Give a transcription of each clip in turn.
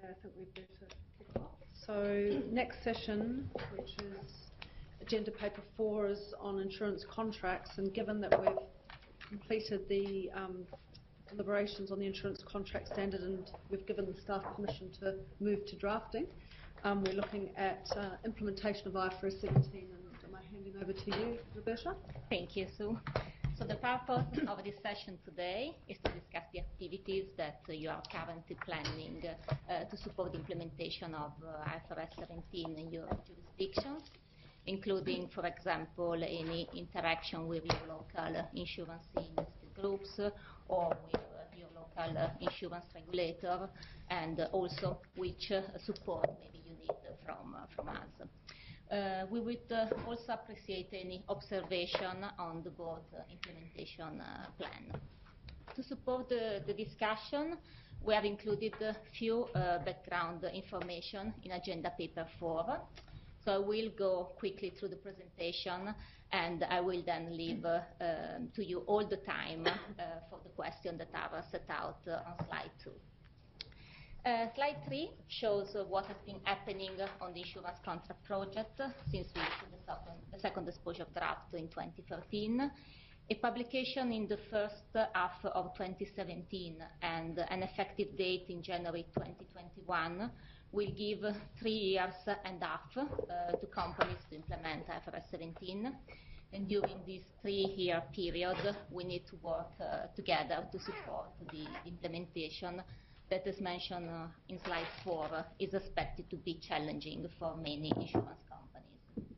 Okay, I think we'd better kick off. So next session, which is agenda paper 4, is on insurance contracts, and given that we've completed the deliberations on the insurance contract standard and we've given the staff permission to move to drafting, we're looking at implementation of IFRS 17, and am I handing over to you, Roberta? Thank you, Sue. So the purpose of this session today is to discuss the activities that you are currently planning to support the implementation of IFRS 17 in your jurisdictions, including, for example, any interaction with your local insurance industry groups or with your local insurance regulator, and also which support maybe you need from us. We would also appreciate any observation on the board implementation plan. To support the discussion, we have included a few background information in agenda paper 4. So I will go quickly through the presentation, and I will then leave to you all the time for the questions that are set out on slide 2. Slide 3 shows what has been happening on the insurance contract project since we issued the second exposure draft in 2013. A publication in the first half of 2017 and an effective date in January 2021 will give 3 years and a half to companies to implement IFRS 17. And during this 3-year period, we need to work together to support the implementation that, as mentioned in slide 4, is expected to be challenging for many insurance companies.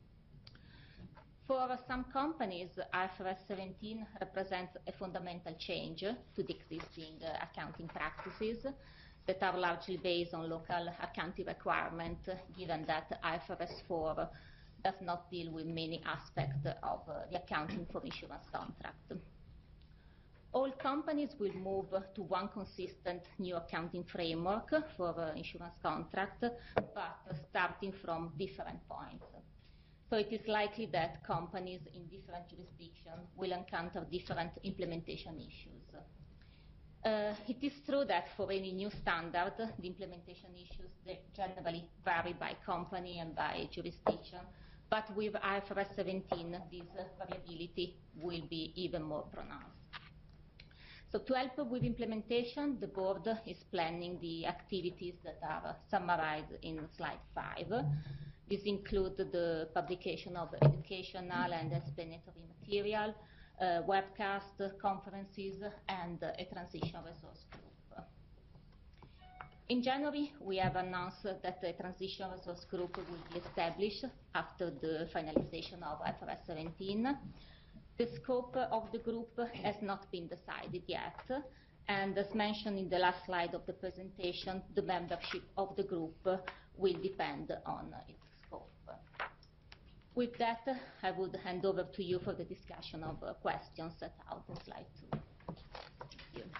For some companies, IFRS 17 represents a fundamental change to the existing accounting practices that are largely based on local accounting requirements, given that IFRS 4 does not deal with many aspects of the accounting for insurance contract. All companies will move to one consistent new accounting framework for insurance contract, but starting from different points. So it is likely that companies in different jurisdictions will encounter different implementation issues. It is true that for any new standard, the implementation issues they generally vary by company and by jurisdiction, but with IFRS 17, this variability will be even more pronounced. So to help with implementation, the board is planning the activities that are summarized in slide 5. These include the publication of educational and explanatory material, webcast, conferences, and a transition resource group. In January, we have announced that a transition resource group will be established after the finalization of IFRS 17. The scope of the group has not been decided yet, and as mentioned in the last slide of the presentation, the membership of the group will depend on its scope. With that, I would hand over to you for the discussion of questions set out in slide 2. Thank you.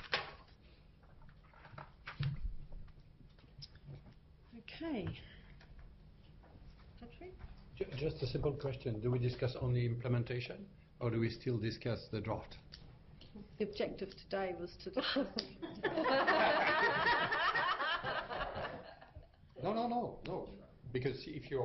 Okay. Patrick? Just a simple question. Do we discuss only implementation, or do we still discuss the draft? The objective today was to discuss. No. Because if you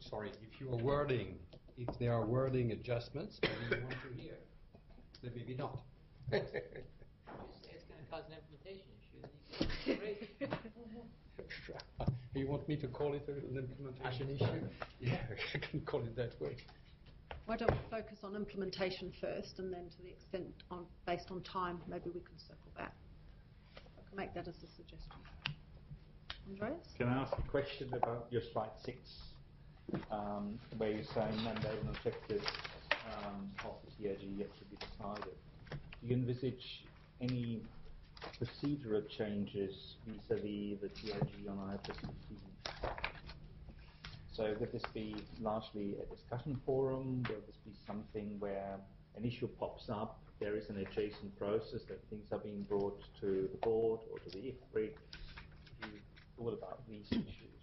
there are wording adjustments, maybe you want to hear. Then maybe not. It's going to cause an implementation issue. Then You want me to call it an implementation issue? Yeah, I can call it that way. Why don't we focus on implementation first, and then to the extent based on time, maybe we can circle back. I can make that as a suggestion. Andreas? Can I ask a question about your slide 6, where you're saying mandate and objectives of the TAG yet to be decided? Do you envisage any procedural changes vis-à-vis the TAG on IFRS 15? So would this be largely a discussion forum? Will this be something where an issue pops up, there is an adjacent process that things are being brought to the board or to the IFRIC? You thought about these issues?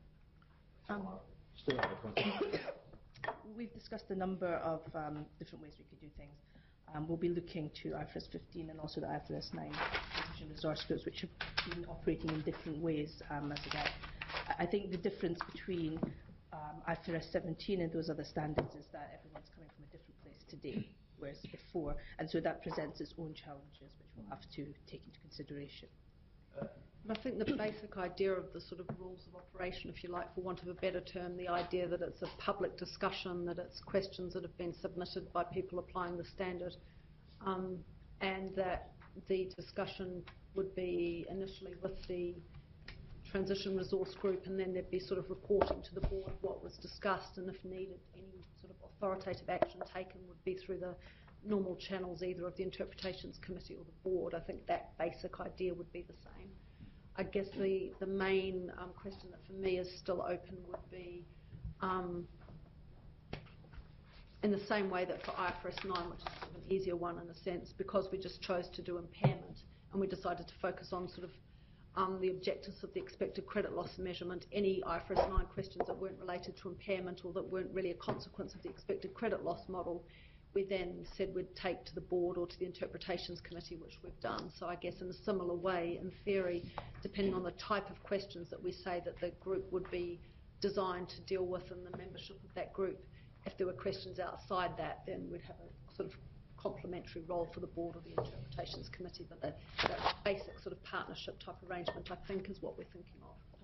Still under consideration. We've discussed a number of different ways we could do things. We'll be looking to IFRS 15 and also the IFRS 9 resource groups, which have been operating in different ways as a guide. I think the difference between IFRS 17 and those other standards is that everyone's coming from a different place today, whereas before, and so that presents its own challenges, which we'll have to take into consideration. I think the basic idea of the sort of rules of operation, if you like, for want of a better term, the idea that it's a public discussion, that it's questions that have been submitted by people applying the standard, and that the discussion would be initially with the transition resource group, and then there'd be sort of reporting to the board what was discussed, and if needed, any sort of authoritative action taken would be through the normal channels, either of the Interpretations Committee or the board. I think that basic idea would be the same. I guess the main question that for me is still open would be, in the same way that for IFRS 9, which is sort of an easier one in a sense, because we just chose to do impairment and we decided to focus on sort of the objectives of the expected credit loss measurement, any IFRS 9 questions that weren't related to impairment or that weren't really a consequence of the expected credit loss model, we then said we'd take to the board or to the Interpretations Committee, which we've done. So I guess in a similar way, in theory, depending on the type of questions that we say that the group would be designed to deal with and the membership of that group, if there were questions outside that, then we'd have a sort of complementary role for the board or the Interpretations Committee. But that basic sort of partnership type arrangement, I think, is what we're thinking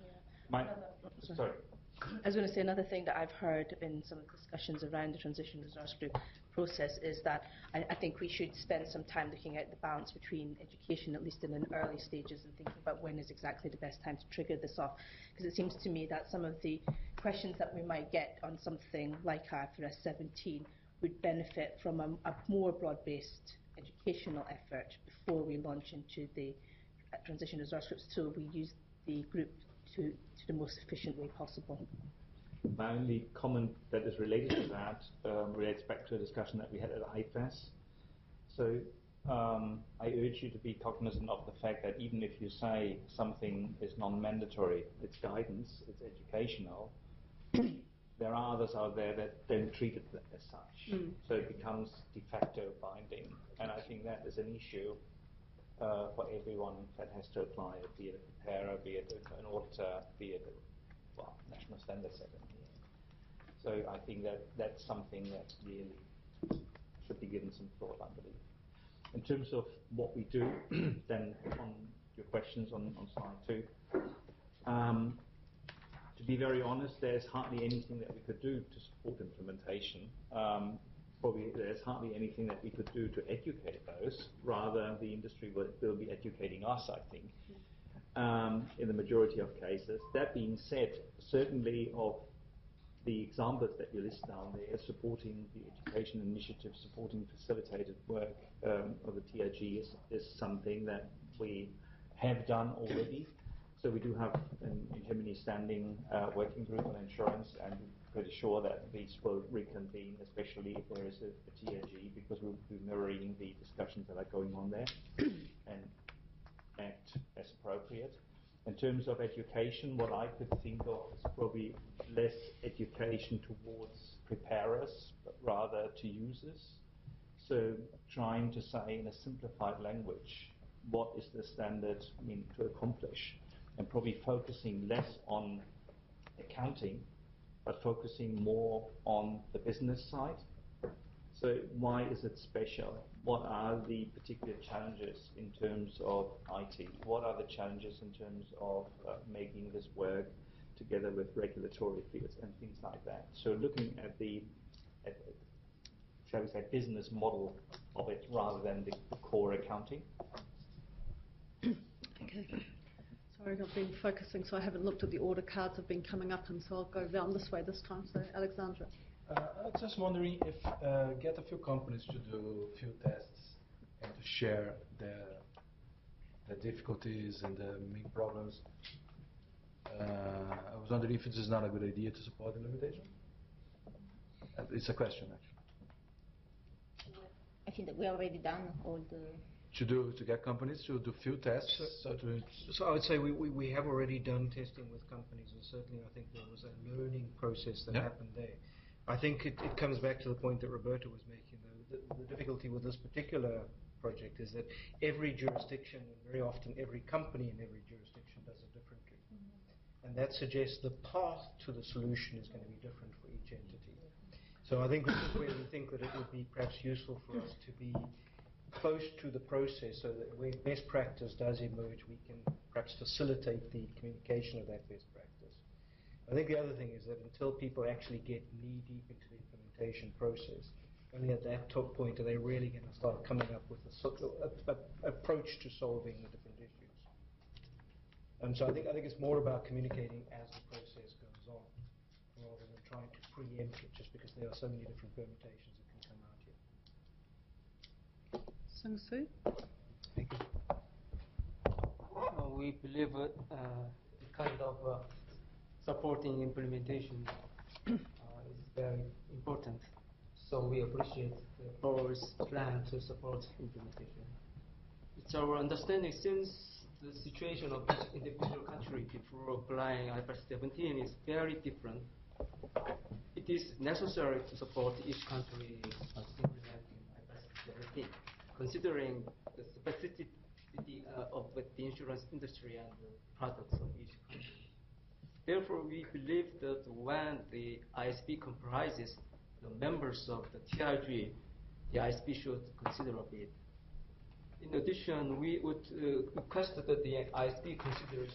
of. Sorry. I was going to say another thing that I've heard in some of the discussions around the transition resource group process is that I think we should spend some time looking at the balance between education, at least in the early stages, and thinking about when is exactly the best time to trigger this off. Because it seems to me that some of the questions that we might get on something like IFRS 17 would benefit from a more broad-based educational effort before we launch into the transition resource groups, so we use the group to the most efficient way possible. My only comment that is related to that relates back to a discussion that we had at IFAS. So I urge you to be cognizant of the fact that even if you say something is non-mandatory, it's guidance, it's educational, there are others out there that don't treat it as such. So it becomes de facto binding. And I think that is an issue for everyone that has to apply it, be it a preparer, be it an auditor, be it a national standard setter. So I think that that's something that really should be given some thought, I believe. In terms of what we do, then on your questions on slide 2, to be very honest, there's hardly anything that we could do to support implementation. Probably there's hardly anything that we could do to educate those. Rather, the industry will be educating us, I think, in the majority of cases. That being said, certainly of the examples that you list down there, supporting the education initiative, supporting facilitated work of the TIG is something that we have done already. So we do have an in Germany standing working group on insurance, and we're pretty sure that these will reconvene, especially if there is a TIG, because we'll be mirroring the discussions that are going on there and act as appropriate. In terms of education, what I could think of is probably less education towards preparers, but rather to users. So trying to say in a simplified language, what is the standard to accomplish? And probably focusing less on accounting, but focusing more on the business side. So why is it special? What are the particular challenges in terms of IT? What are the challenges in terms of making this work together with regulatory fields and things like that? So looking at shall we say, business model of it rather than the core accounting. Okay. Sorry, I've been focusing, so I haven't looked at the order cards that have been coming up, and so I'll go down this way this time. So, Alexandra. I was just wondering if get a few companies to do a few tests and to share the difficulties and the main problems. I was wondering if it is not a good idea to support implementation. It's a question, actually. I think that we already done all the... To get companies to do few tests. So I would say we have already done testing with companies, and certainly I think there was a learning process that happened there. I think it comes back to the point that Roberta was making, though. The difficulty with this particular project is that every jurisdiction, and very often every company in every jurisdiction does it differently. And that suggests the path to the solution is going to be different for each entity. So I think this is where we think that it would be perhaps useful for us to be close to the process so that when best practice does emerge, we can perhaps facilitate the communication of that best practice. I think the other thing is that until people actually get knee-deep into the implementation process, only at that top point are they really going to start coming up with a approach to solving the different issues. So I think it's more about communicating as the process goes on, rather than trying to preempt it, just because there are so many different permutations that can come out here. Sung Soo? Thank you. We believe the kind of supporting implementation is very important. So we appreciate the board's plan to support implementation. It's our understanding since the situation of each individual country before applying IFRS 17 is very different. It is necessary to support each country implementing IFRS 17, considering the specificity of the insurance industry and the products of each country. Therefore, we believe that when the ISB comprises the members of the TRG, the ISB should consider a bit. In addition, we would request that the ISB considers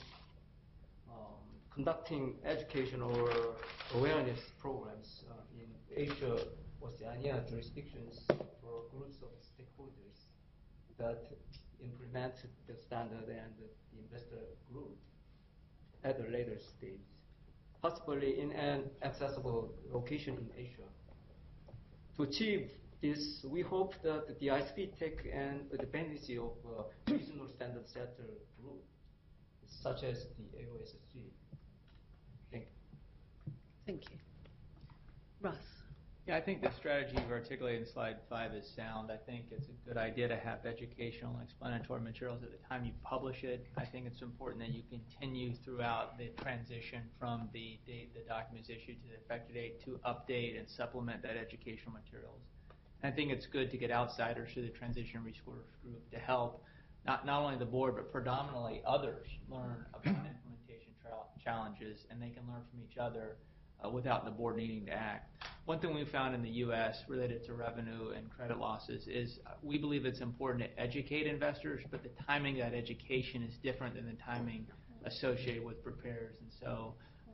conducting education or awareness programs in Asia, Oceania jurisdictions for groups of stakeholders that implement the standard and the investor group at a later stage, possibly in an accessible location in Asia. To achieve this, we hope that the ISP take an advantage of regional standard setter group, such as the AOSSG. Thank you. Thank you. Russ? Yeah, I think the strategy you've articulated in slide 5 is sound. I think it's a good idea to have educational and explanatory materials at the time you publish it. I think it's important that you continue throughout the transition from the date the document is issued to the effective date to update and supplement that educational materials. And I think it's good to get outsiders to the transition resource group to help not only the board but predominantly others learn about implementation challenges, and they can learn from each other without the board needing to act. One thing we found in the U.S. related to revenue and credit losses is we believe it's important to educate investors, but the timing of that education is different than the timing associated with preparers. And so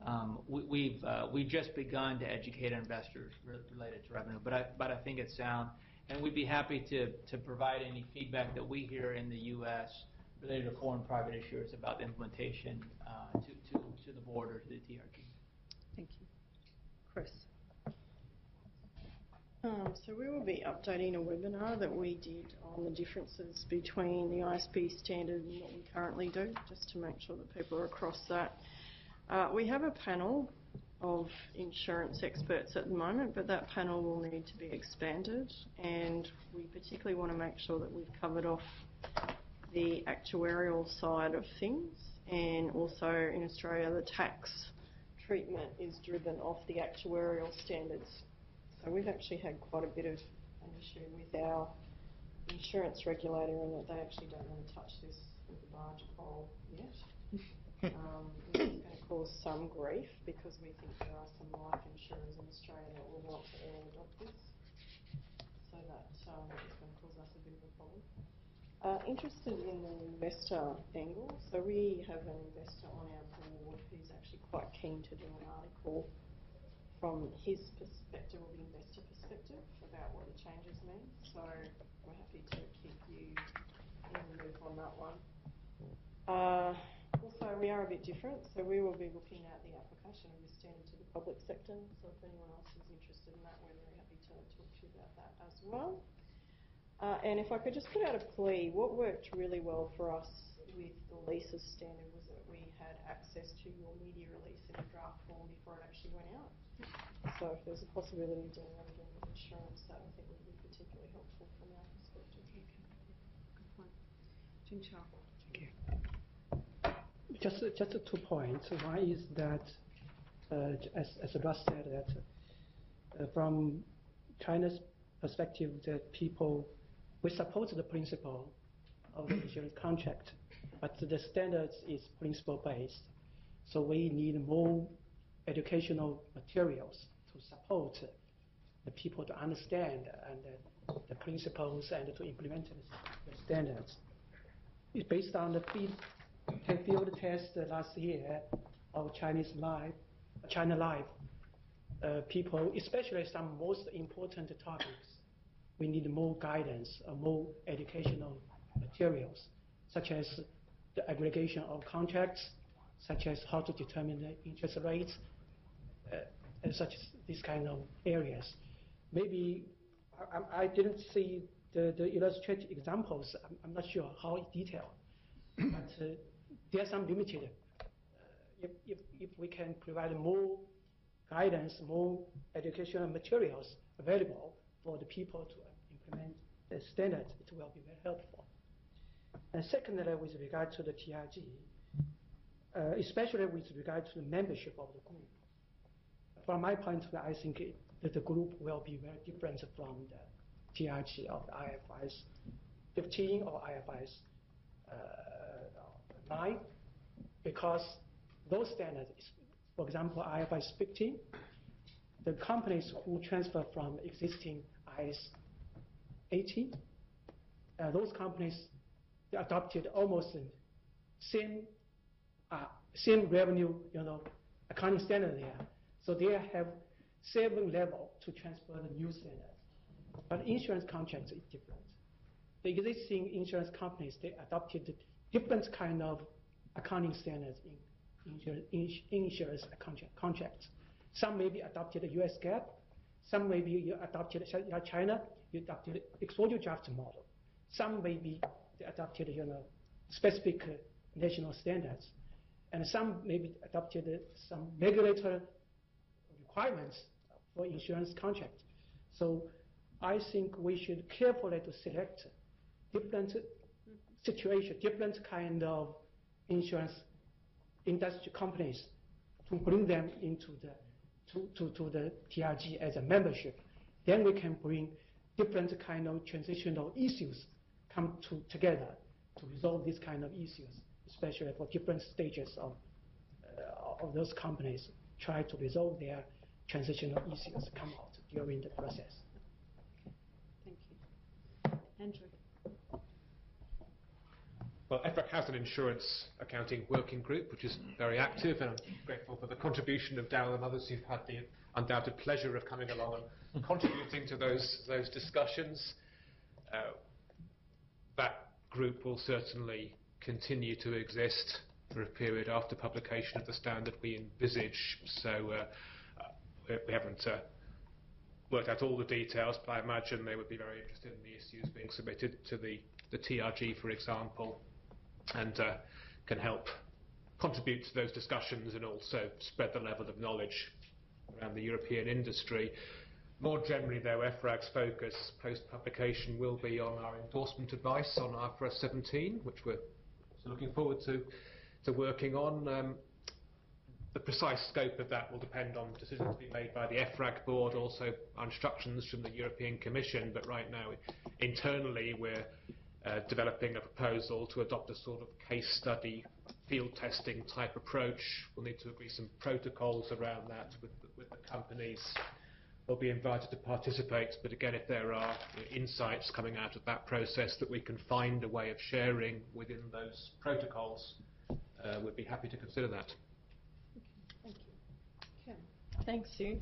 we've just begun to educate investors related to revenue, but I think it's sound, and we'd be happy to provide any feedback that we hear in the U.S. related to foreign private issuers about the implementation to the board or to the TRG. Thank you. Chris? So we will be updating a webinar that we did on the differences between the ISP standard and what we currently do, just to make sure that people are across that. We have a panel of insurance experts at the moment, but that panel will need to be expanded, and we particularly want to make sure that we've covered off the actuarial side of things, and also in Australia the tax treatment is driven off the actuarial standards. So we've actually had quite a bit of an issue with our insurance regulator in that they actually don't want to touch this with a barge pole yet. Which is going to cause some grief because we think there are some life insurers in Australia that will want to early adopt this. So that is going to cause us a bit of a problem. Interested in the investor angle. So we have an investor on our board who's actually quite keen to do an article from his perspective, or the investor perspective, about what the changes mean. So we're happy to keep you in the loop on that one. Also, we are a bit different, so we will be looking at the application of this standard to the public sector. So if anyone else is interested in that, we're very happy to talk to you about that as well. And if I could just put out a plea, what worked really well for us with the leases standard was that we had access to your media release in a draft form before it actually went out. So if there's a possibility of doing that again with insurance, that I think would be particularly helpful from our perspective. Good point. Jin Chao. Thank you. Just 2 points. One is that, as Russ said, that from China's perspective, that people we support the principle of the insurance contract, but the standards is principle-based. So we need more educational materials to support the people to understand and the principles and to implement the standards. It's based on the field test last year of China Life. People, especially some most important topics, we need more guidance, more educational materials, such as the aggregation of contracts, such as how to determine the interest rates, and such as these kind of areas. Maybe I didn't see the illustrated examples. I'm not sure how detailed, but there are some limited. If we can provide more guidance, more educational materials available for the people to implement the standards, it will be very helpful. And secondly, with regard to the TRG, especially with regard to the membership of the group, from my point of view, I think that the group will be very different from the TRG of the IFRS 15 or IFRS 9, because those standards, for example, IFRS 15, the companies who transfer from existing IAS 18, those companies, they adopted almost the same revenue, accounting standard there. So they have same level to transfer the new standards. But insurance contracts is different. The existing insurance companies, they adopted different kind of accounting standards in insurance contracts. Some maybe adopted the US GAAP, some maybe you adopted China, you adopted exposure draft model. Some maybe they adopted specific national standards, and some maybe adopted some regulatory requirements for insurance contract. So I think we should carefully to select different situation, different kind of insurance industry companies to bring them into the TRG as a membership. Then we can bring different kind of transitional issues come together to resolve these kind of issues, especially for different stages of those companies try to resolve their transitional issues come out during the process. Thank you. Andrew. Well, EFRAC has an insurance accounting working group, which is very active, and I'm grateful for the contribution of Darryl and others who've had the undoubted pleasure of coming along and contributing to those discussions. That group will certainly continue to exist for a period after publication of the standard we envisage. So we haven't worked out all the details, but I imagine they would be very interested in the issues being submitted to the TRG, for example, and can help contribute to those discussions and also spread the level of knowledge around the European industry. More generally, though, EFRAG's focus post-publication will be on our endorsement advice on IFRS 17, which we're looking forward to working on. The precise scope of that will depend on decisions to be made by the EFRAG board, also instructions from the European Commission, but right now, internally, we're developing a proposal to adopt a sort of case study, field testing type approach. We'll need to agree some protocols around that with the companies. They'll be invited to participate, but again, if there are insights coming out of that process that we can find a way of sharing within those protocols, we'd be happy to consider that. Thank you. Kim. Thanks, Sue.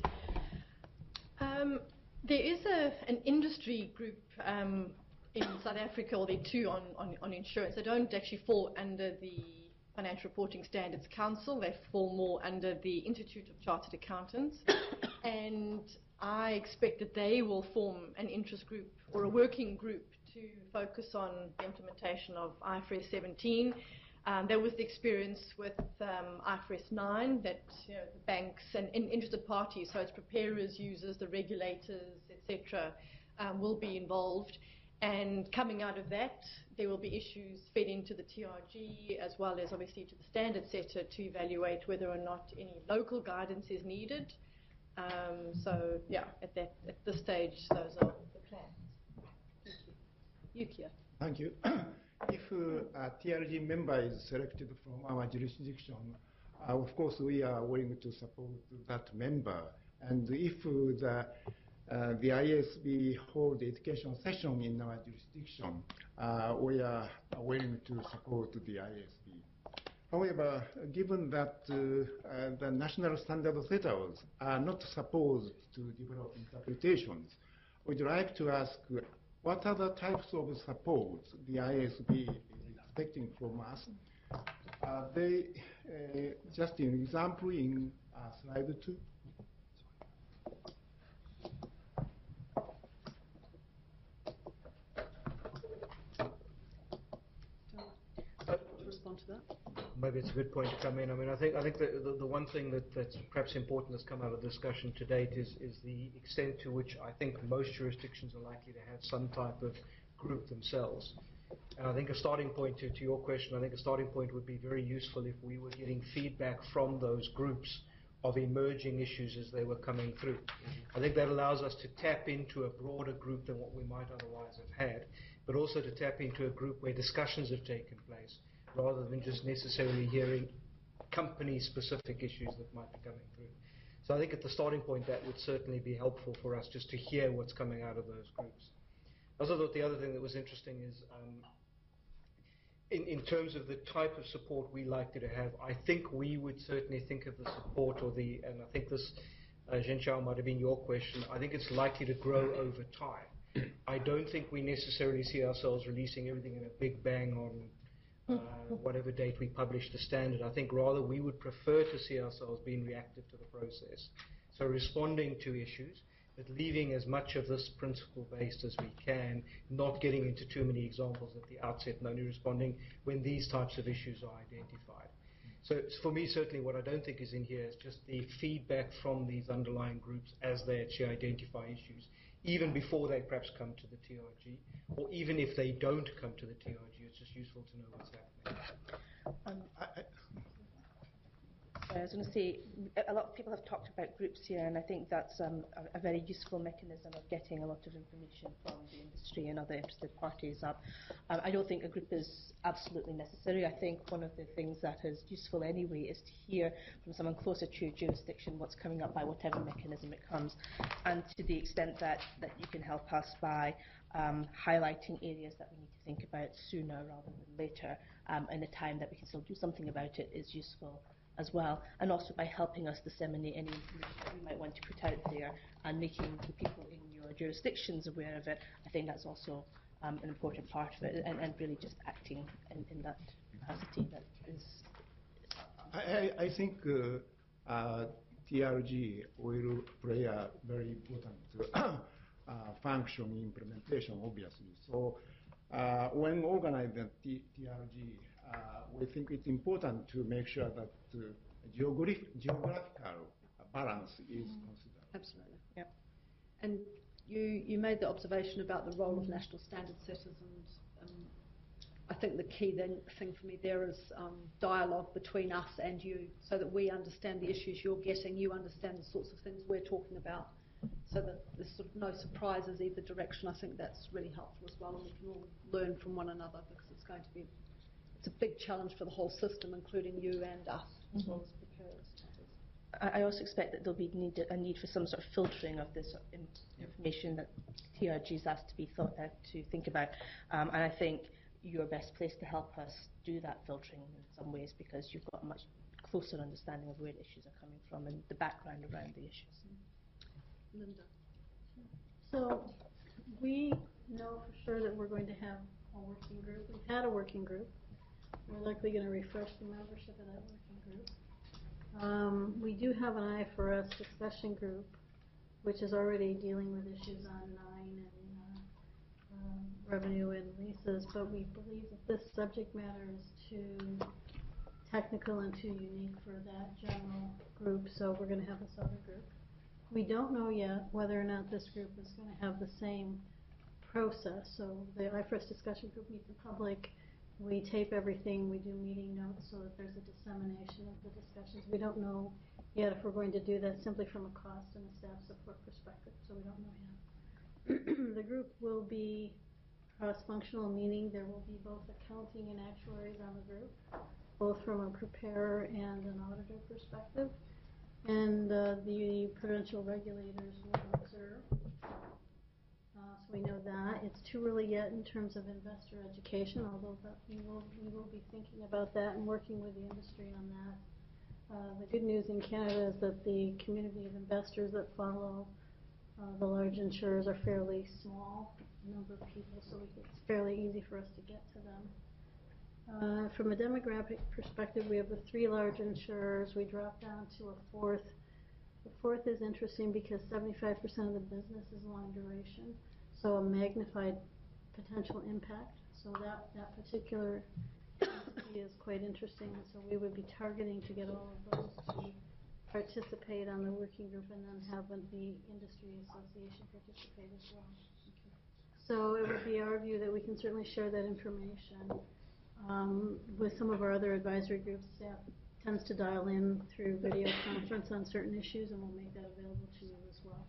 There is an industry group in South Africa, or there are two on insurance. They don't actually fall under the Financial Reporting Standards Council. They fall more under the Institute of Chartered Accountants. And I expect that they will form an interest group or a working group to focus on the implementation of IFRS 17. There was the experience with IFRS 9 that the banks and interested parties, so its preparers, users, the regulators, etc., will be involved. And coming out of that, there will be issues fed into the TRG as well as obviously to the standard setter to evaluate whether or not any local guidance is needed. So yeah, at this stage, those are the plans. Thank you. Yukio. Thank you. If a TRG member is selected from our jurisdiction, of course we are willing to support that member. And if the ISB hold education session in our jurisdiction, we are willing to support the ISB. However, given that the national standard setters are not supposed to develop interpretations, we'd like to ask what other types of support the ISB is expecting from us. They just an example in slide 2. Respond to that. Maybe it's a good point to come in. I mean, I think the one thing that's perhaps important that's come out of the discussion to date is the extent to which I think most jurisdictions are likely to have some type of group themselves. And I think a starting point to your question, I think a starting point would be very useful if we were getting feedback from those groups of emerging issues as they were coming through. I think that allows us to tap into a broader group than what we might otherwise have had, but also to tap into a group where discussions have taken place, rather than just necessarily hearing company-specific issues that might be coming through. So I think at the starting point that would certainly be helpful for us just to hear what's coming out of those groups. I also thought the other thing that was interesting is in terms of the type of support we likely to have, I think we would certainly think of the support and I think this, Zhen Chao, might have been your question, I think it's likely to grow over time. I don't think we necessarily see ourselves releasing everything in a big bang on whatever date we publish the standard. I think rather we would prefer to see ourselves being reactive to the process. So responding to issues, but leaving as much of this principle based as we can, not getting into too many examples at the outset and only responding when these types of issues are identified. So for me, certainly what I don't think is in here is just the feedback from these underlying groups as they actually identify issues, even before they perhaps come to the TRG, or even if they don't come to the TRG, it's just useful to know what's happening. I was going to say, a lot of people have talked about groups here, and I think that's a very useful mechanism of getting a lot of information from the industry and other interested parties up. I don't think a group is absolutely necessary. I think one of the things that is useful anyway is to hear from someone closer to your jurisdiction what's coming up by whatever mechanism it comes, and to the extent that you can help us by highlighting areas that we need to think about sooner rather than later, in a time that we can still do something about it, is useful as well, and also by helping us disseminate any information that we might want to put out there and making the people in your jurisdictions aware of it. I think that's also an important part of it, and really just acting in that capacity that is. I think TRG will play a very important function in implementation, obviously. So when organizing TRG, we think it's important to make sure that geographical balance is considered. Absolutely. Yep. And you made the observation about the role of national standard setters, and I think the key thing for me there is dialogue between us and you, so that we understand the issues you're getting, you understand the sorts of things we're talking about, so that there's sort of no surprises either direction. I think that's really helpful as well, and we can all learn from one another, because it's going to be a big challenge for the whole system, including you and us, as well as procurers. I also expect that there'll be a need for some sort of filtering of this information that TRG's asked to be thought out to think about, and I think you're best placed to help us do that filtering in some ways, because you've got a much closer understanding of where the issues are coming from and the background around the issues. Linda. So we know for sure that we're going to have a working group. We've had a working group. We're likely going to refresh the membership of that working group. We do have an IFRS discussion group, which is already dealing with issues on 9 and revenue and leases, but we believe that this subject matter is too technical and too unique for that general group, so we're going to have this other group. We don't know yet whether or not this group is going to have the same process. So the IFRS discussion group meets in public. We tape everything. We do meeting notes so that there's a dissemination of the discussions. We don't know yet if we're going to do that simply from a cost and a staff support perspective, so we don't know yet. The group will be cross-functional, meaning there will be both accounting and actuaries on the group, both from a preparer and an auditor perspective. And the prudential regulators will observe. So we know that. It's too early yet in terms of investor education, although we will be thinking about that and working with the industry on that. The good news in Canada is that the community of investors that follow the large insurers are fairly small number of people, so it's fairly easy for us to get to them. From a demographic perspective, we have the 3 large insurers. We drop down to a fourth. The fourth is interesting because 75% of the business is long duration, so a magnified potential impact. So that particular entity is quite interesting, and so we would be targeting to get all of those to participate on the working group and then have the industry association participate as well. So it would be our view that we can certainly share that information. With some of our other advisory groups, staff tends to dial in through video conference on certain issues, and we'll make that available to you as well.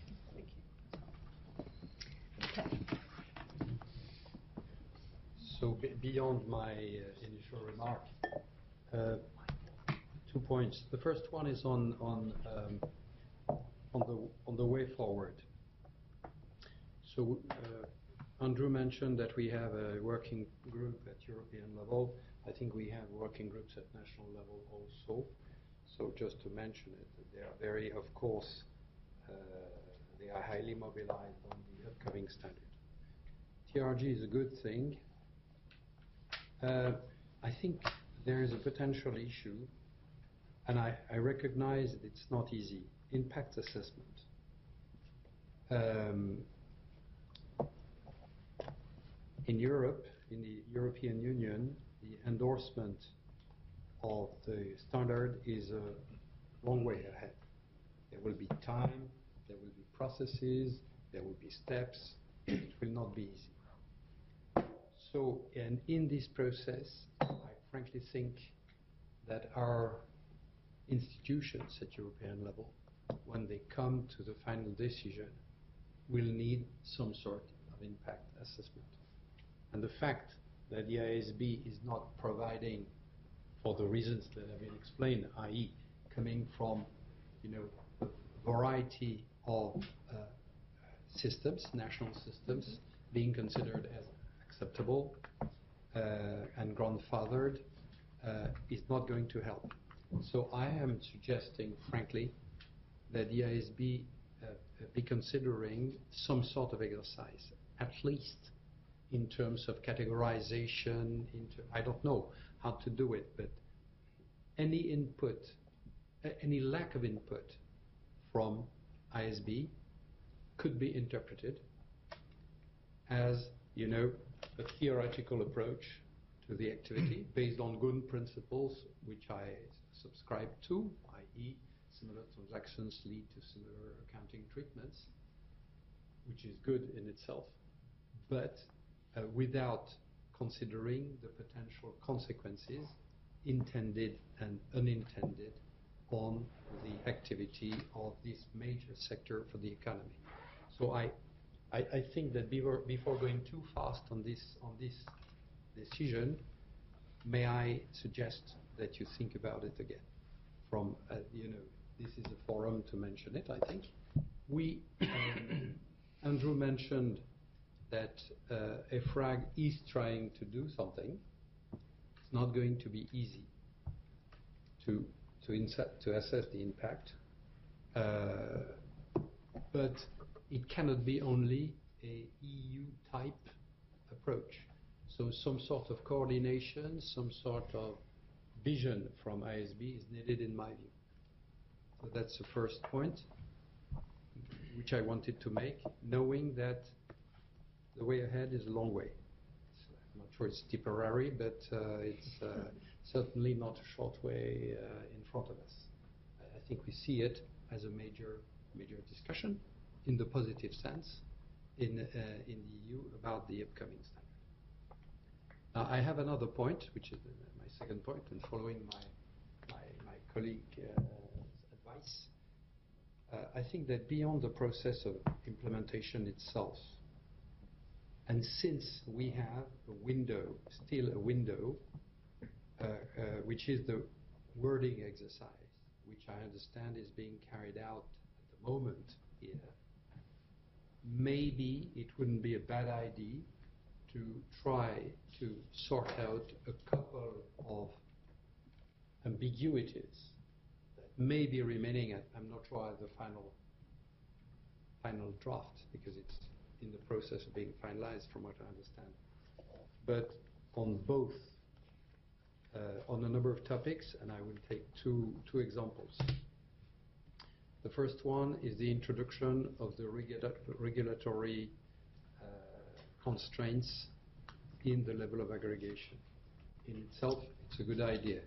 Thank you. Okay. So beyond my initial remark, 2 points. The first one is on the way forward. So Andrew mentioned that we have a working group at European level. I think we have working groups at national level also. So just to mention it, they are very, of course, they are highly mobilized on the upcoming standard. TRG is a good thing. I think there is a potential issue, and I recognize that it's not easy. Impact assessment. In Europe, in the European Union, the endorsement of the standard is a long way ahead. There will be time, there will be processes, there will be steps. It will not be easy. So, and in this process, I frankly think that our institutions at European level, when they come to the final decision, will need some sort of impact assessment. And the fact that the IASB is not providing, for the reasons that have been explained, i.e. coming from, a variety of systems, national systems, being considered as acceptable and grandfathered, is not going to help. So I am suggesting, frankly, that the IASB be considering some sort of exercise, at least in terms of categorization. I don't know how to do it, but any input, any lack of input from IASB could be interpreted as, a theoretical approach to the activity based on good principles, which I subscribe to, i.e. similar transactions lead to similar accounting treatments, which is good in itself, but without considering the potential consequences, intended and unintended, on the activity of this major sector for the economy. So I think that before going too fast on this decision, may I suggest that you think about it again? From this is a forum to mention it. I think Andrew mentioned that EFRAG is trying to do something. It's not going to be easy to assess the impact, but it cannot be only a EU type approach. So some sort of coordination, some sort of vision from IASB is needed in my view. So that's the first point which I wanted to make, knowing that the way ahead is a long way. I'm not sure it's temporary, but it's certainly not a short way in front of us. I think we see it as a major discussion in the positive sense in the EU about the upcoming standard. Now, I have another point, which is my second point, and following my colleague's advice, I think that beyond the process of implementation itself, And since we have a window, still a window, which is the wording exercise, which I understand is being carried out at the moment here, maybe it wouldn't be a bad idea to try to sort out a couple of ambiguities that may be remaining. I'm not sure the final draft, because it's in the process of being finalized from what I understand. But on both, on a number of topics, and I will take two examples. The first one is the introduction of the regulatory constraints in the level of aggregation. In itself, it's a good idea.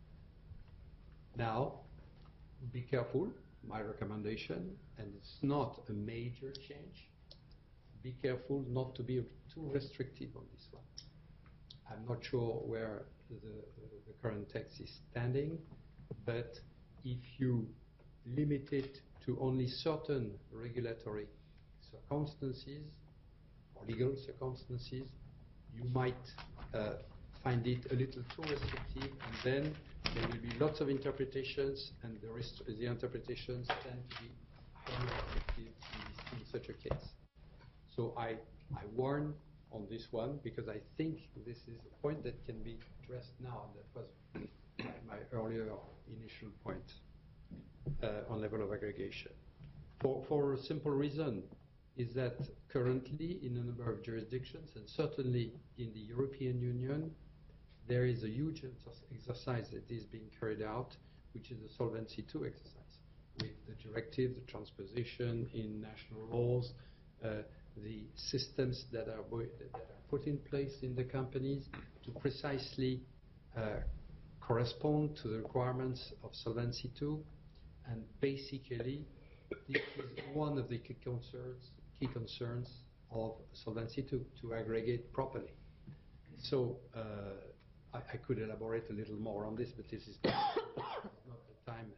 Now, be careful, my recommendation, and it's not a major change, be careful not to be too restrictive on this one. I'm not sure where the current text is standing, but if you limit it to only certain regulatory circumstances or legal circumstances, you might find it a little too restrictive, and then there will be lots of interpretations, and the interpretations tend to be highly restrictive in such a case. So I warn on this one, because I think this is a point that can be addressed now, and that was my earlier initial point on level of aggregation. For a simple reason, is that currently in a number of jurisdictions, and certainly in the European Union, there is a huge exercise that is being carried out, which is the Solvency II exercise, with the directive, the transposition in national laws, the systems that are put in place in the companies to precisely correspond to the requirements of Solvency II. And basically, this is one of the key concerns of Solvency II, to aggregate properly. So I could elaborate a little more on this, but this is not the time.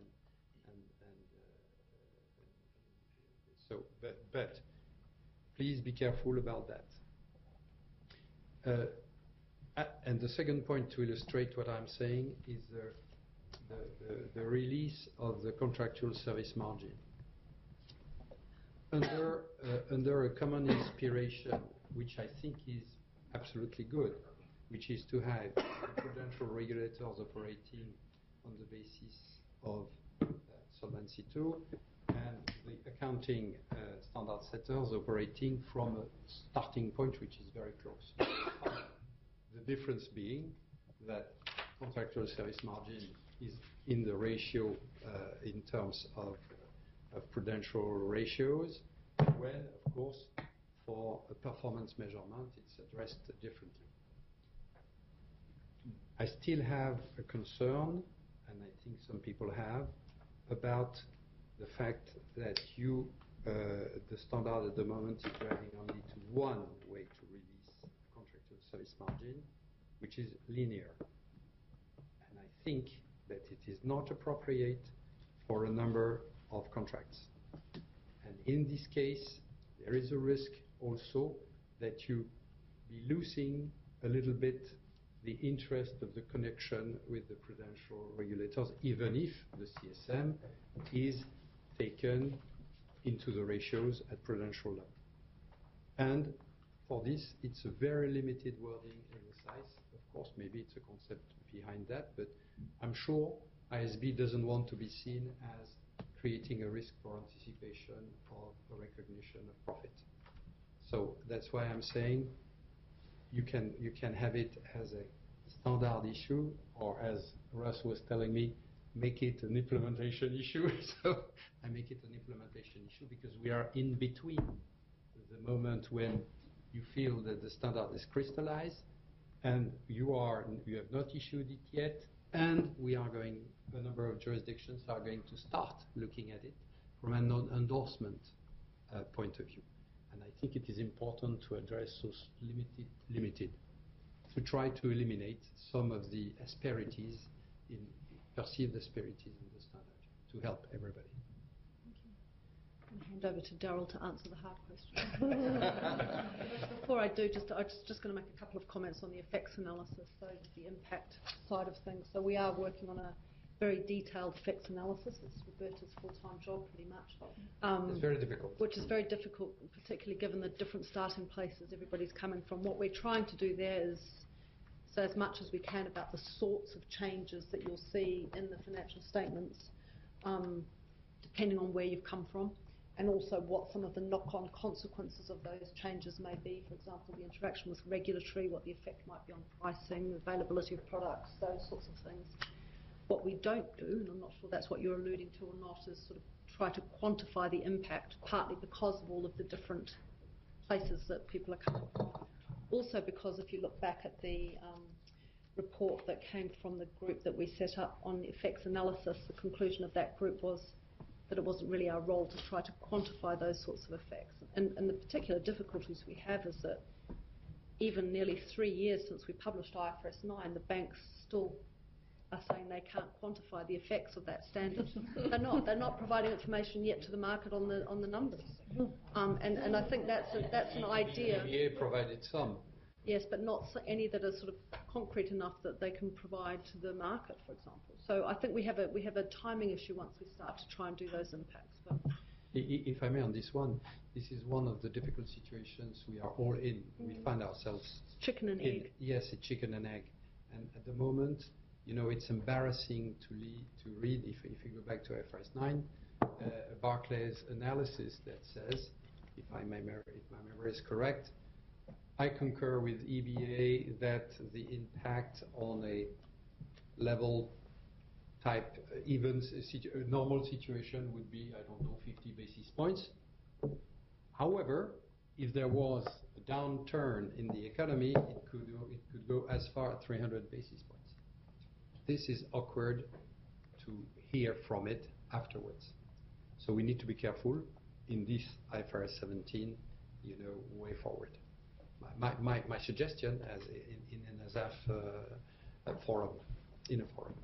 But please be careful about that. And the second point to illustrate what I'm saying is the release of the contractual service margin. Under a common inspiration, which I think is absolutely good, which is to have prudential regulators operating on the basis of Solvency II, and the accounting standard setters operating from a starting point which is very close. The difference being that contractual service margin is in the ratio in terms of prudential ratios, when, of course, for a performance measurement, it's addressed differently. I still have a concern, and I think some people have, about the fact that the standard at the moment is driving only to one way to release contractual service margin, which is linear. And I think that it is not appropriate for a number of contracts. And in this case, there is a risk also that you be losing a little bit the interest of the connection with the prudential regulators, even if the CSM is taken into the ratios at prudential level. And for this, it's a very limited wording exercise. Of course, maybe it's a concept behind that, but I'm sure ISB doesn't want to be seen as creating a risk for anticipation of a recognition of profit. So that's why I'm saying you can have it as a standard issue, or as Russ was telling me, make it an implementation issue. So I make it an implementation issue because we are in between the moment when you feel that the standard is crystallized and you have not issued it yet, and a number of jurisdictions are going to start looking at it from an endorsement point of view. And I think it is important to address those to try to eliminate some of the perceived asperities in the standard, to help everybody. Thank you. hand over to Daryl to answer the hard question. Before I do, I'm just going to make a couple of comments on the effects analysis, so the impact side of things. So we are working on a very detailed effects analysis. It's Roberta's full-time job, pretty much. It's very difficult. Which is very difficult, particularly given the different starting places everybody's coming from. What we're trying to do there is say as much as we can about the sorts of changes that you'll see in the financial statements, depending on where you've come from, and also what some of the knock-on consequences of those changes may be. For example, the interaction with regulatory, what the effect might be on pricing, availability of products, those sorts of things. What we don't do, and I'm not sure that's what you're alluding to or not, is sort of try to quantify the impact, partly because of all of the different places that people are coming from. Also because if you look back at the report that came from the group that we set up on effects analysis, the conclusion of that group was that it wasn't really our role to try to quantify those sorts of effects. And the particular difficulties we have is that even nearly 3 years since we published IFRS 9, the banks still are saying they can't quantify the effects of that standard. They're not providing information yet to the market on the numbers. And I think that's an idea. The EBA provided some. Yes, but not any that are sort of concrete enough that they can provide to the market, for example. So I think we have a timing issue once we start to try and do those impacts. But if I may on this one, this is one of the difficult situations we are all in. We find ourselves chicken and egg. Yes, it's chicken and egg. And at the moment, you know, it's embarrassing to read, if you go back to IFRS 9, a Barclays analysis that says, if my memory is correct, I concur with EBA that the impact on a level type a normal situation would be, I don't know, 50 basis points. However, if there was a downturn in the economy, it could go as far as 300 basis points. This is awkward to hear from it afterwards. So we need to be careful in this IFRS 17, way forward. My suggestion as in an ASAF forum, in a forum.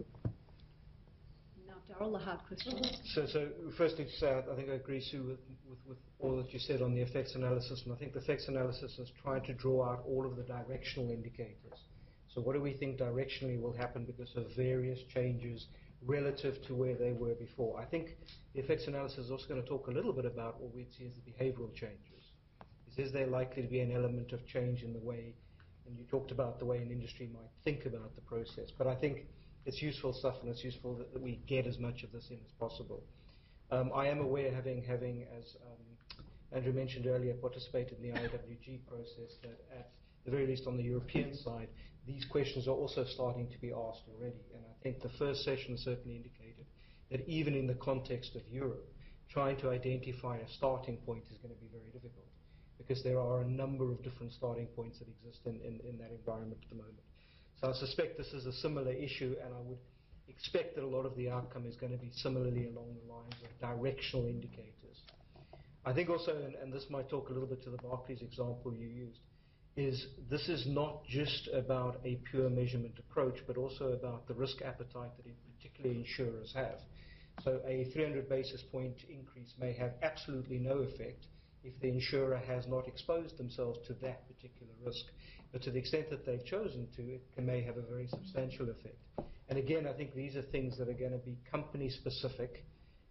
Now, Daryl, the hard question. So firstly to say, I think I agree, Sue, with all that you said on the effects analysis, and I think the effects analysis is trying to draw out all of the directional indicators. So what do we think directionally will happen because of various changes relative to where they were before? I think the effects analysis is also going to talk a little bit about what we see as the behavioral changes. Is there likely to be an element of change in the way, and you talked about the way an industry might think about the process, but I think it's useful stuff, and it's useful that we get as much of this in as possible. I am aware, having as Andrew mentioned earlier, participated in the IWG process, that at the very least on the European side, these questions are also starting to be asked already. And I think the first session certainly indicated that even in the context of Europe, trying to identify a starting point is going to be very difficult, because there are a number of different starting points that exist in that environment at the moment. So I suspect this is a similar issue, and I would expect that a lot of the outcome is going to be similarly along the lines of directional indicators. I think also, and this might talk a little bit to the Barclays example you used, is this is not just about a pure measurement approach, but also about the risk appetite that particularly insurers have. So a 300 basis point increase may have absolutely no effect if the insurer has not exposed themselves to that particular risk. But to the extent that they've chosen to, it may have a very substantial effect. And again, I think these are things that are going to be company-specific,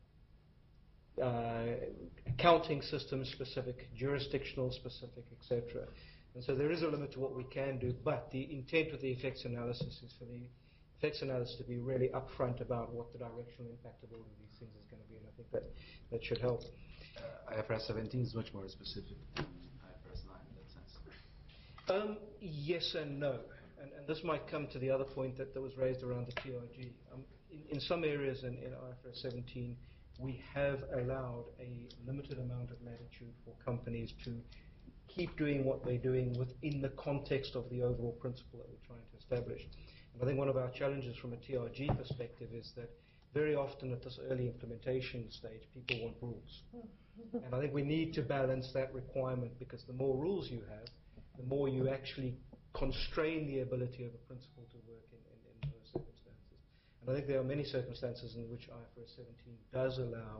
accounting system-specific, jurisdictional-specific, etc. And so there is a limit to what we can do, but the intent of the effects analysis is for the effects analysis to be really upfront about what the directional impact of all of these things is going to be, and I think that should help. IFRS 17 is much more specific than IFRS 9 in that sense. Yes and no. And this might come to the other point that was raised around the TRG. In some areas in IFRS 17, we have allowed a limited amount of latitude for companies to keep doing what they're doing within the context of the overall principle that we're trying to establish. And I think one of our challenges from a TRG perspective is that very often at this early implementation stage, people want rules. And I think we need to balance that requirement, because the more rules you have, the more you actually constrain the ability of a principle to work in those circumstances. And I think there are many circumstances in which IFRS 17 does allow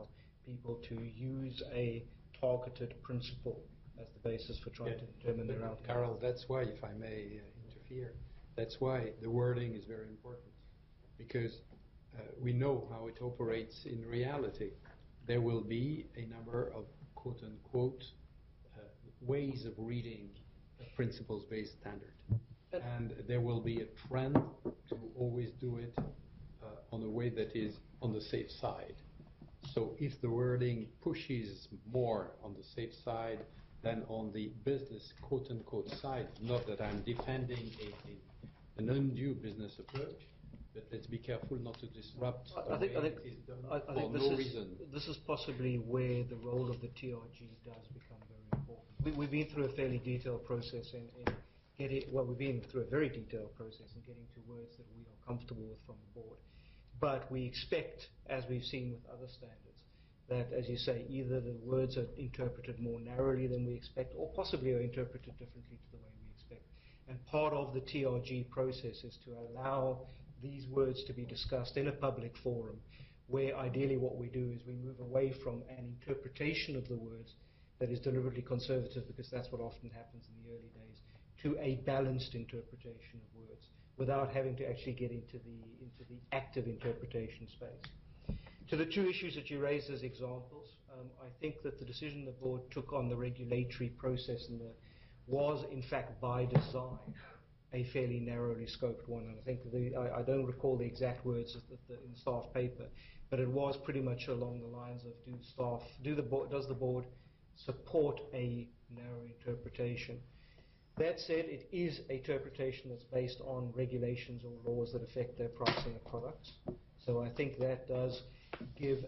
people to use a targeted principle as the basis for trying to determine their outcome. Carol, that's why, if I may interfere, that's why the wording is very important, because we know how it operates in reality. There will be a number of quote-unquote ways of reading a principles-based standard. And there will be a trend to always do it on a way that is on the safe side. So if the wording pushes more on the safe side than on the business quote-unquote side, not that I'm defending an undue business approach, but let's be careful not to disrupt the way it is done for no reason. This is possibly where the role of the TRG does become very important. We've been through a fairly detailed process in getting, well, we've been through a very detailed process in getting to words that we are comfortable with from the board. But we expect, as we've seen with other standards, that, as you say, either the words are interpreted more narrowly than we expect, or possibly are interpreted differently to the way we expect. And part of the TRG process is to allow these words to be discussed in a public forum, where ideally what we do is we move away from an interpretation of the words that is deliberately conservative, because that's what often happens in the early days, to a balanced interpretation of words, without having to actually get into the active interpretation space. To the two issues that you raised as examples, I think that the decision the board took on the regulatory process was, in fact, by design, a fairly narrowly scoped one. And I think I don't recall the exact words in the staff paper, but it was pretty much along the lines of does the board support a narrow interpretation? That said, it is a interpretation that's based on regulations or laws that affect their pricing of products. So I think that does give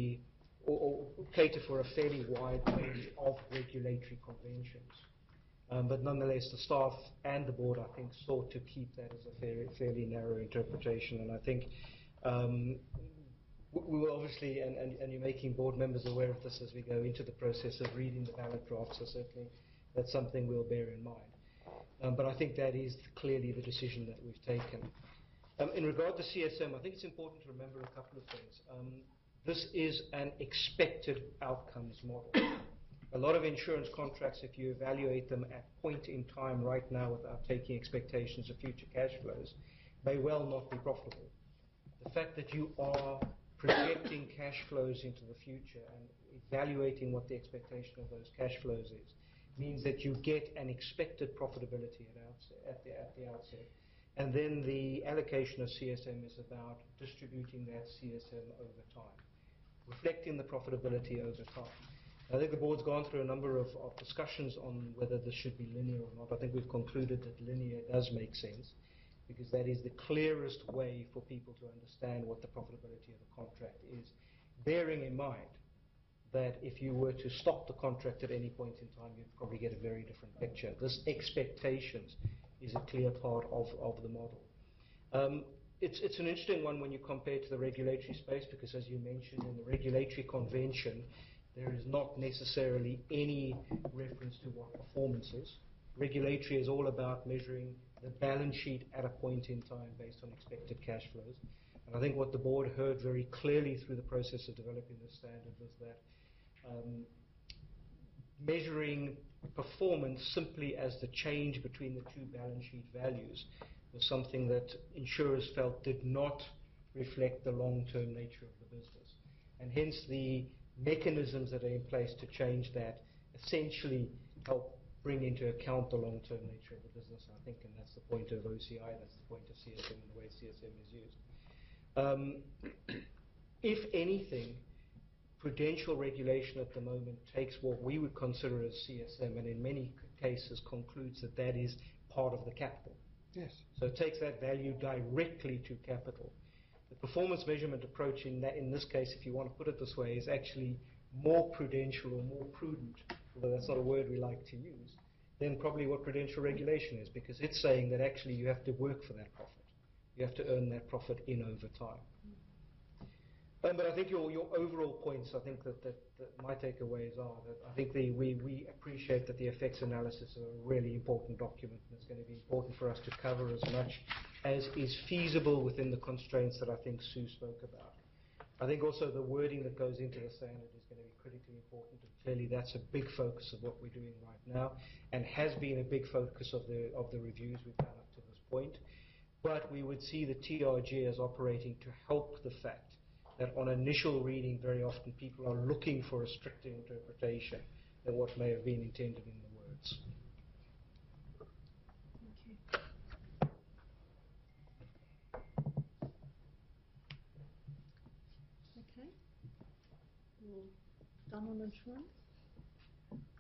or cater for a fairly wide range of regulatory conventions. But nonetheless, the staff and the board, I think, sought to keep that as a fairly narrow interpretation. And I think we will obviously, and you're making board members aware of this as we go into the process of reading the ballot drafts, so certainly that's something we'll bear in mind. But I think that is clearly the decision that we've taken. In regard to CSM, I think it's important to remember a couple of things. This is an expected outcomes model. A lot of insurance contracts, if you evaluate them at point in time right now without taking expectations of future cash flows, may well not be profitable. The fact that you are projecting cash flows into the future and evaluating what the expectation of those cash flows is means that you get an expected profitability at the outset. And then the allocation of CSM is about distributing that CSM over time, reflecting the profitability over time. I think the board's gone through a number of discussions on whether this should be linear or not. I think we've concluded that linear does make sense, because that is the clearest way for people to understand what the profitability of the contract is, bearing in mind that if you were to stop the contract at any point in time, you'd probably get a very different picture. This expectations is a clear part of the model. It's an interesting one when you compare to the regulatory space, because as you mentioned, in the regulatory convention, there is not necessarily any reference to what performance is. Regulatory is all about measuring the balance sheet at a point in time based on expected cash flows. And I think what the board heard very clearly through the process of developing this standard was that measuring performance simply as the change between the two balance sheet values was something that insurers felt did not reflect the long-term nature of the business. And hence the mechanisms that are in place to change that essentially help bring into account the long-term nature of the business, I think, and that's the point of OCI, that's the point of CSM and the way CSM is used. If anything, prudential regulation at the moment takes what we would consider as CSM and in many cases concludes that that is part of the capital. Yes. So it takes that value directly to capital. The performance measurement approach in this case, if you want to put it this way, is actually more prudential or more prudent, although that's not a word we like to use, than probably what prudential regulation is, because it's saying that actually you have to work for that profit. You have to earn that profit in over time. But I think your overall points, I think that my takeaways are that I think we appreciate that the effects analysis are a really important document, and it's going to be important for us to cover as much as is feasible within the constraints that I think Sue spoke about. I think also the wording that goes into the standard is going to be critically important, and clearly that's a big focus of what we're doing right now, and has been a big focus of the reviews we've done up to this point. But we would see the TRG as operating to help the fact that on initial reading, very often people are looking for a stricter interpretation than what may have been intended in the words. Okay. Done on insurance?